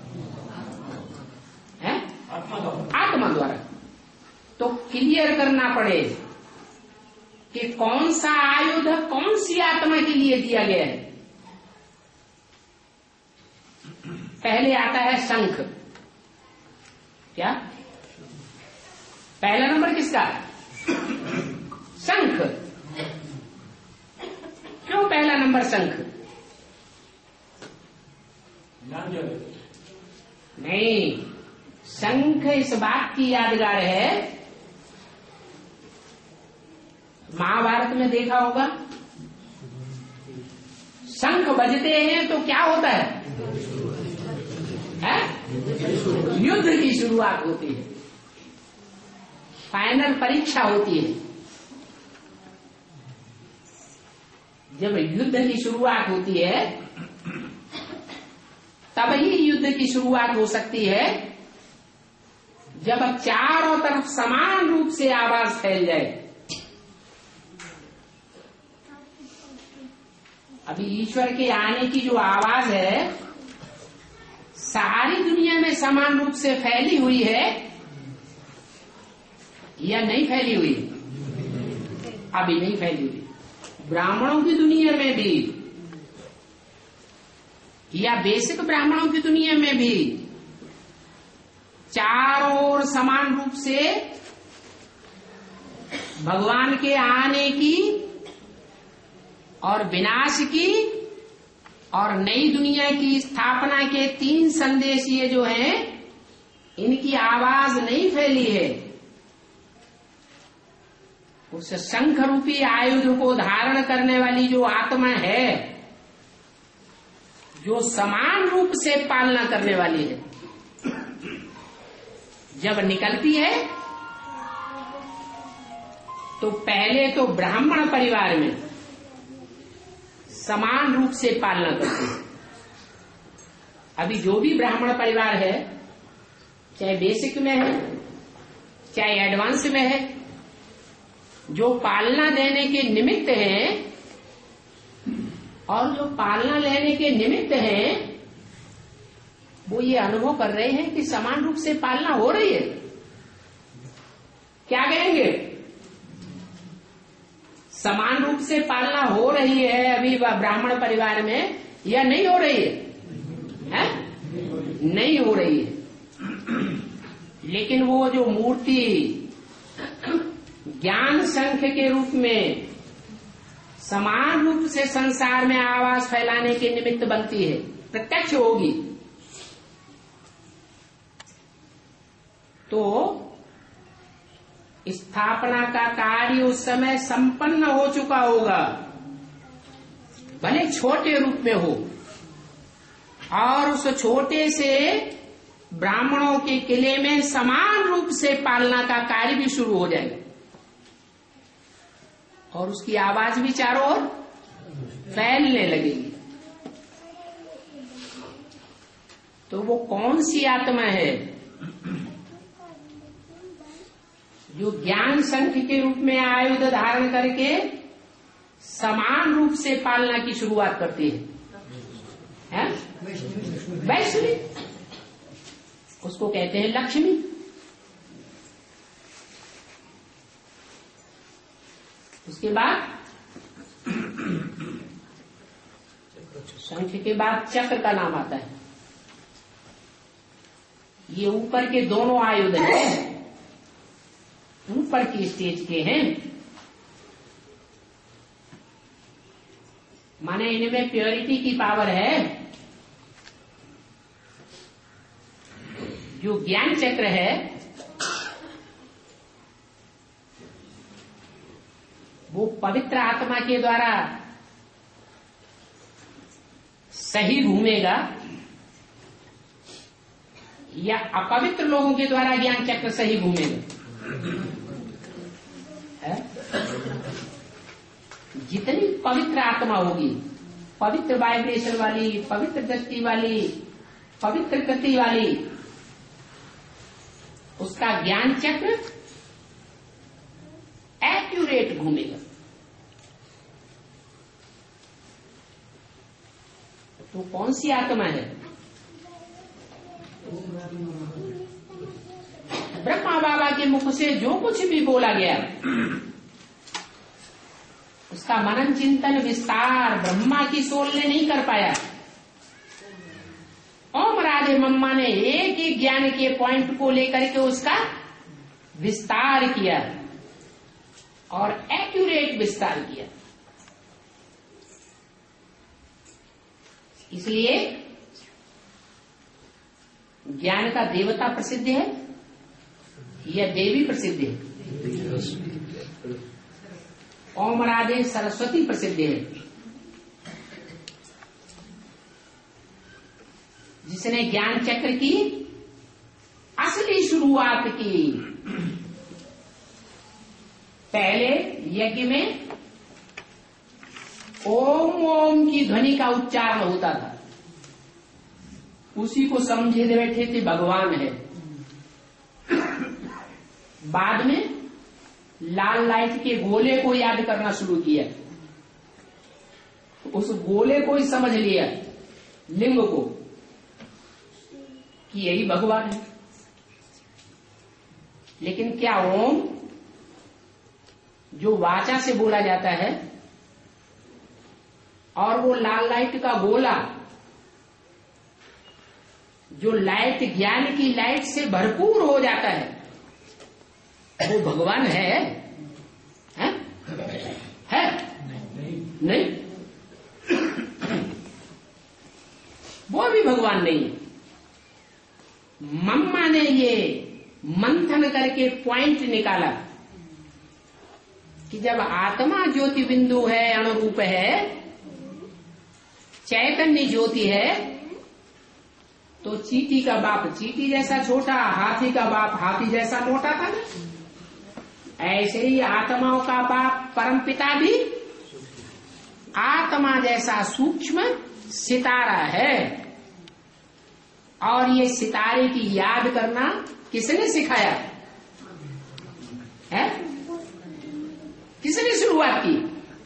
आत्मा द्वारा। तो क्लियर करना पड़े कि कौन सा आयुध कौन सी आत्मा के लिए दिया गया है। पहले आता है शंख। क्या पहला नंबर किसका? शंख। क्यों पहला नंबर शंख? नहीं, शंख इस बात की यादगार है, महाभारत में देखा होगा, शंख बजते हैं तो क्या होता है? युद्ध की शुरुआत होती है, फाइनल परीक्षा होती है। जब युद्ध की शुरुआत होती है तब ही युद्ध की शुरुआत हो सकती है जब चारों तरफ समान रूप से आवाज फैल जाए। अभी ईश्वर के आने की जो आवाज है सारी दुनिया में समान रूप से फैली हुई है या नहीं फैली हुई? अभी नहीं फैली हुई। ब्राह्मणों की दुनिया में भी या बेसिक ब्राह्मणों की दुनिया में भी चारों ओर समान रूप से भगवान के आने की और विनाश की और नई दुनिया की स्थापना के 3 संदेश ये जो हैं, इनकी आवाज नहीं फैली है। उस शंख रूपी आयुध को धारण करने वाली जो आत्मा है, जो समान रूप से पालना करने वाली है, जब निकलती है तो पहले तो ब्राह्मण परिवार में समान रूप से पालना करती है। अभी जो भी ब्राह्मण परिवार है, चाहे बेसिक में है चाहे एडवांस में है, जो पालना देने के निमित्त हैं और जो पालना लेने के निमित्त हैं, वो ये अनुभव कर रहे हैं कि समान रूप से पालना हो रही है। क्या कहेंगे? समान रूप से पालना हो रही है अभी ब्राह्मण परिवार में, या नहीं हो रही है? नहीं हो रही है। लेकिन वो जो मूर्ति ज्ञान शंख के रूप में समान रूप से संसार में आवाज फैलाने के निमित्त बनती है, प्रत्यक्ष होगी, तो स्थापना का कार्य उस समय संपन्न हो चुका होगा, भले छोटे रूप में हो, और उस छोटे से ब्राह्मणों के किले में समान रूप से पालना का कार्य भी शुरू हो जाएगा, और उसकी आवाज भी चारों ओर फैलने लगेगी। तो वो कौन सी आत्मा है जो ज्ञान शंख के रूप में आयुध धारण करके समान रूप से पालना की शुरुआत करती है? वैष्णवी, उसको कहते हैं लक्ष्मी। उसके बाद शंख के बाद चक्र का नाम आता है। ये ऊपर के दोनों आयुध हैं, ऊपर की स्टेज के हैं, माने इनमें प्योरिटी की पावर है। जो ज्ञान चक्र है वो पवित्र आत्मा के द्वारा सही घूमेगा या अपवित्र लोगों के द्वारा ज्ञान चक्र सही घूमेगा? जितनी पवित्र आत्मा होगी, पवित्र वाइब्रेशन वाली, पवित्र दृष्टि वाली, पवित्र कृति वाली, उसका ज्ञान चक्र एक्यूरेट घूमेगा। तो कौन सी आत्मा है? ब्रह्मा बाबा के मुख से जो कुछ भी बोला गया, उसका मनन चिंतन विस्तार ब्रह्मा की सोल ने नहीं कर पाया। ओम राधे मम्मा ने एक एक ज्ञान के पॉइंट को लेकर के उसका विस्तार किया और एक्यूरेट विस्तार किया। इसलिए ज्ञान का देवता प्रसिद्ध है या देवी प्रसिद्ध है? ओम राधे सरस्वती प्रसिद्ध है, जिसने ज्ञान चक्र की असली शुरुआत की। पहले यज्ञ में ओम ओम की ध्वनि का उच्चारण होता था, उसी को समझे बैठे थे भगवान है। बाद में लाल लाइट के गोले को याद करना शुरू किया, उस गोले को ही समझ लिया, लिंग को, कि यही भगवान है। लेकिन क्या ओम जो वाचा से बोला जाता है और वो लाल लाइट का गोला जो लाइट ज्ञान की लाइट से भरपूर हो जाता है, वो भगवान है? है? नहीं। मम्मा ने ये मंथन करके पॉइंट निकाला कि जब आत्मा ज्योति बिंदु है, अणुरूप है, चैतन्य ज्योति है, तो चींटी का बाप चींटी जैसा छोटा, हाथी का बाप हाथी जैसा मोटा था ना। ऐसे ही आत्माओं का बाप परमपिता भी आत्मा जैसा सूक्ष्म सितारा है। और ये सितारे की याद करना किसने सिखाया है? किसने शुरुआत की?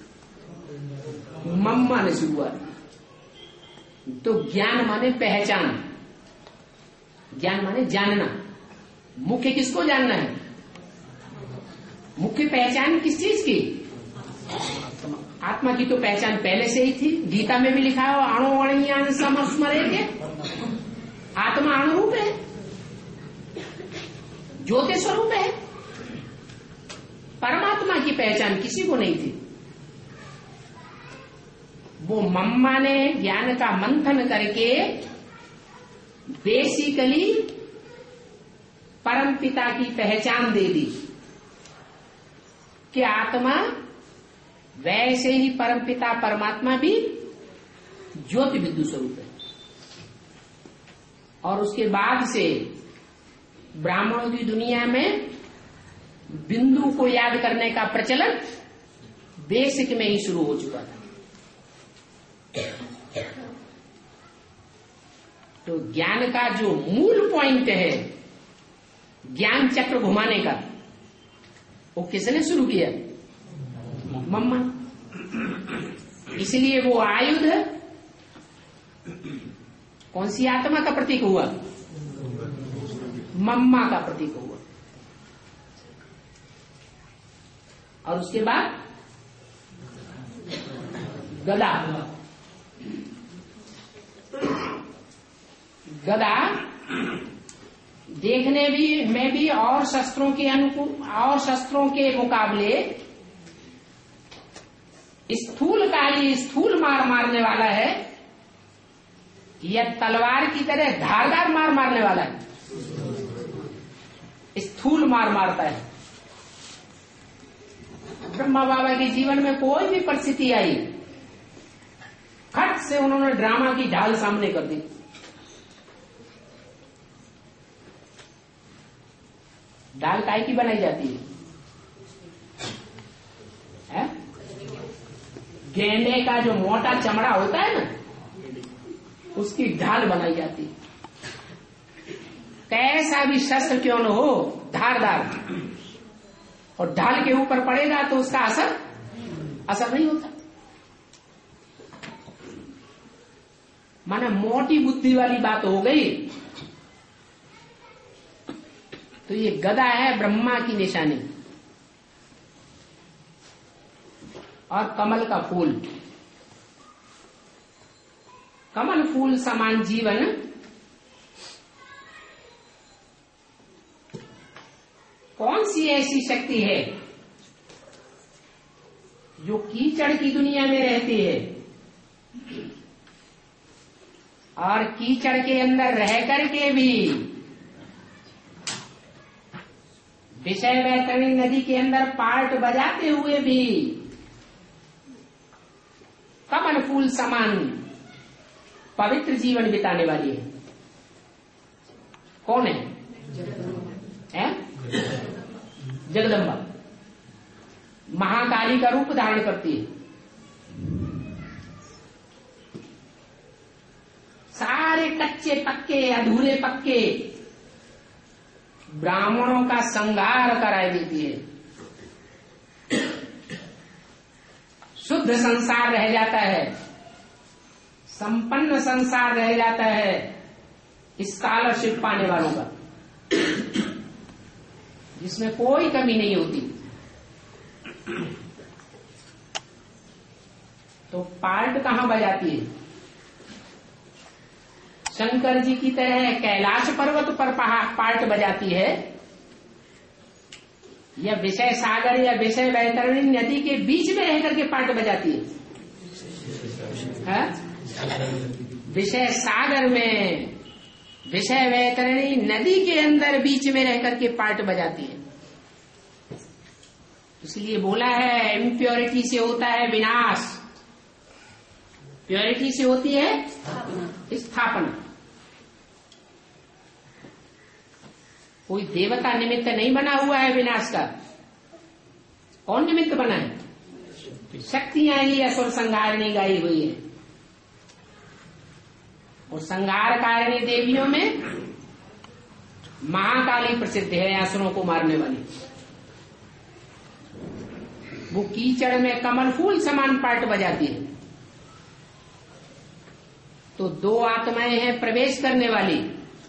मम्मा ने शुरुआत की। तो ज्ञान माने पहचान, ज्ञान माने जानना। मुख्य किसको जानना है? मुख्य पहचान किस चीज की? आत्मा की तो पहचान पहले से ही थी। गीता में भी लिखा है अणुअणीयान समस्मरेते। आत्मा अणुरूप है, ज्योति स्वरूप है। परमात्मा की पहचान किसी को नहीं थी। वो मम्मा ने ज्ञान का मंथन करके बेसिकली परमपिता की पहचान दे दी कि आत्मा वैसे ही परमपिता परमात्मा भी ज्योति बिंदु स्वरूप है। और उसके बाद से ब्राह्मणों की दुनिया में बिंदु को याद करने का प्रचलन बेसिक में ही शुरू हो चुका था। तो ज्ञान का जो मूल पॉइंट है ज्ञान चक्र घुमाने का, वो किसने शुरू किया? मम्मा। इसलिए वो आयुध कौन सी आत्मा का प्रतीक हुआ? मम्मा का प्रतीक हुआ। और उसके बाद गदा। गदा देखने में भी और शस्त्रों के अनुकूल और शस्त्रों के मुकाबले स्थूल मार मारने वाला है या तलवार की तरह धारदार मार मारने वाला है? स्थूल मार मारता है। ब्रह्मा बाबा के जीवन में कोई भी परिस्थिति आई, खट से उन्होंने ड्रामा की ढाल सामने कर दी। ढाल काय की बनाई जाती है? गेंडे का जो मोटा चमड़ा होता है ना, उसकी ढाल बनाई जाती है। कैसा भी शस्त्र क्यों न हो, धारदार, और ढाल के ऊपर पड़ेगा तो उसका असर नहीं होता। माना मोटी बुद्धि वाली बात हो गई। तो ये गदा है ब्रह्मा की निशानी, और कमल का फूल। कमल फूल समान जीवन कौन सी ऐसी शक्ति है जो कीचड़ की दुनिया में रहती है और कीचड़ के अंदर रह करके भी विषय वैतरणी नदी के अंदर पार्ट बजाते हुए भी कमल फूल समान पवित्र जीवन बिताने वाली है? कौन है? जगदम्बा। महाकाली का रूप धारण करती है। सारे कच्चे पक्के अधूरे पक्के ब्राह्मणों का संहार कराई देती है। शुद्ध संसार रह जाता है, संपन्न संसार रह जाता है स्कॉलरशिप पाने वालों का, जिसमें कोई कमी नहीं होती। तो पार्ट कहां बजाती है? शंकर जी की तरह कैलाश पर्वत पर पार्ट बजाती है, या विषय सागर या विषय वैतरणी नदी के बीच में रहकर के पार्ट बजाती है? विषय सागर में विषय वैतरणी नदी के अंदर बीच में रह करके पार्ट बजाती है। इसलिए बोला है इम्प्योरिटी से होता है विनाश, प्योरिटी से होती है स्थापना। कोई देवता निमित्त नहीं बना हुआ है विनाश का। कौन निमित्त बना है? शक्तियां ही असुर संहारणी गाई हुई है। और संहार कारिणी देवियों में महाकाली प्रसिद्ध है, असुरों को मारने वाली। वो कीचड़ में कमल फूल समान पार्ट बजाती है। तो दो आत्माएं हैं प्रवेश करने वाली,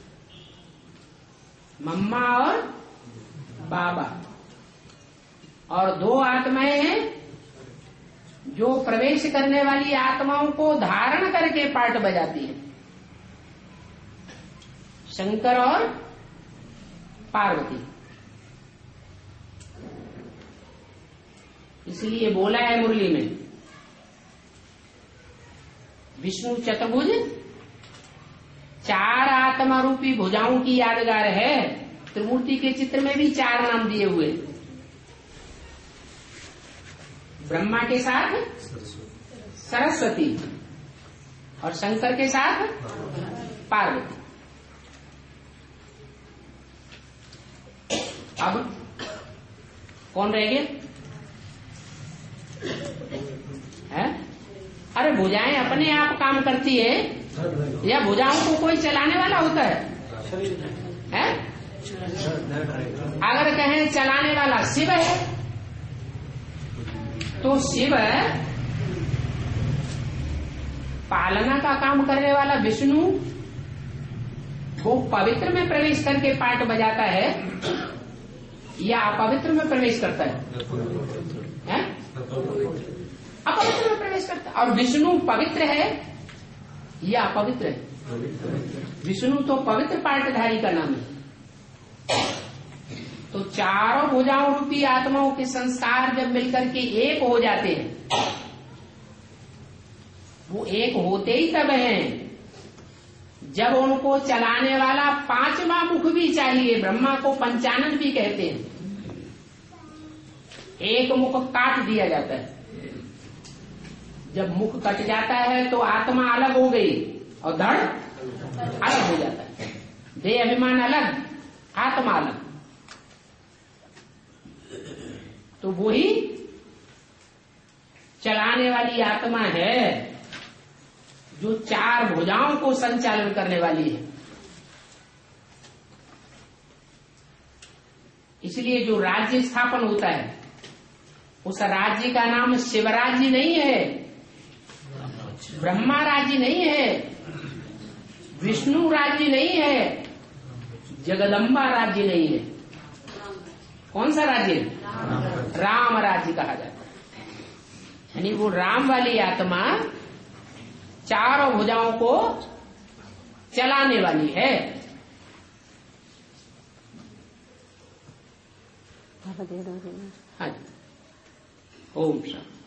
मम्मा और बाबा, और दो आत्माएं हैं जो प्रवेश करने वाली आत्माओं को धारण करके पार्ट बजाती है, शंकर और पार्वती। इसलिए बोला है मुरली में, विष्णु चतुर्भुज चार आत्मा रूपी भुजाओं की यादगार है। त्रिमूर्ति के चित्र में भी चार नाम दिए हुए, ब्रह्मा के साथ सरस्वती और शंकर के साथ पार्वती। अब कौन रह गया? है? अरे भुजाएं अपने आप काम करती है या भुजाओं को कोई चलाने वाला होता है? अगर कहें चलाने वाला शिव है तो शिव पालना का काम करने वाला विष्णु वो पवित्र में प्रवेश करके पार्ट बजाता है या अपवित्र में प्रवेश करता है? अपवित्र में प्रवेश करता है। और विष्णु पवित्र है या अपवित्र है? विष्णु तो पवित्र पार्टधारी का नाम है। तो चारों भुजाओं रूपी आत्माओं के संस्कार जब मिलकर के एक हो जाते हैं, वो एक होते ही तब हैं जब उनको चलाने वाला पांचवा मुख भी चाहिए। ब्रह्मा को पंचानन भी कहते हैं। एक मुख काट दिया जाता है। जब मुख कट जाता है तो आत्मा अलग हो गई और धड़ अलग हो जाता है। देह अभिमान अलग, आत्मा अलग। तो वही चलाने वाली आत्मा है जो चार भुजाओं को संचालन करने वाली है। इसलिए जो राज्य स्थापन होता है उस राज्य का नाम शिवराज्य नहीं है, ब्रह्मा राज्य नहीं है, विष्णु राज्य नहीं है, जगदम्बा राज्य नहीं है। कौन सा राज्य? राम राज्य कहा जाता है। यानी वो राम वाली आत्मा चारों भुजाओं को चलाने वाली है। हाँ जी। ओम शांति।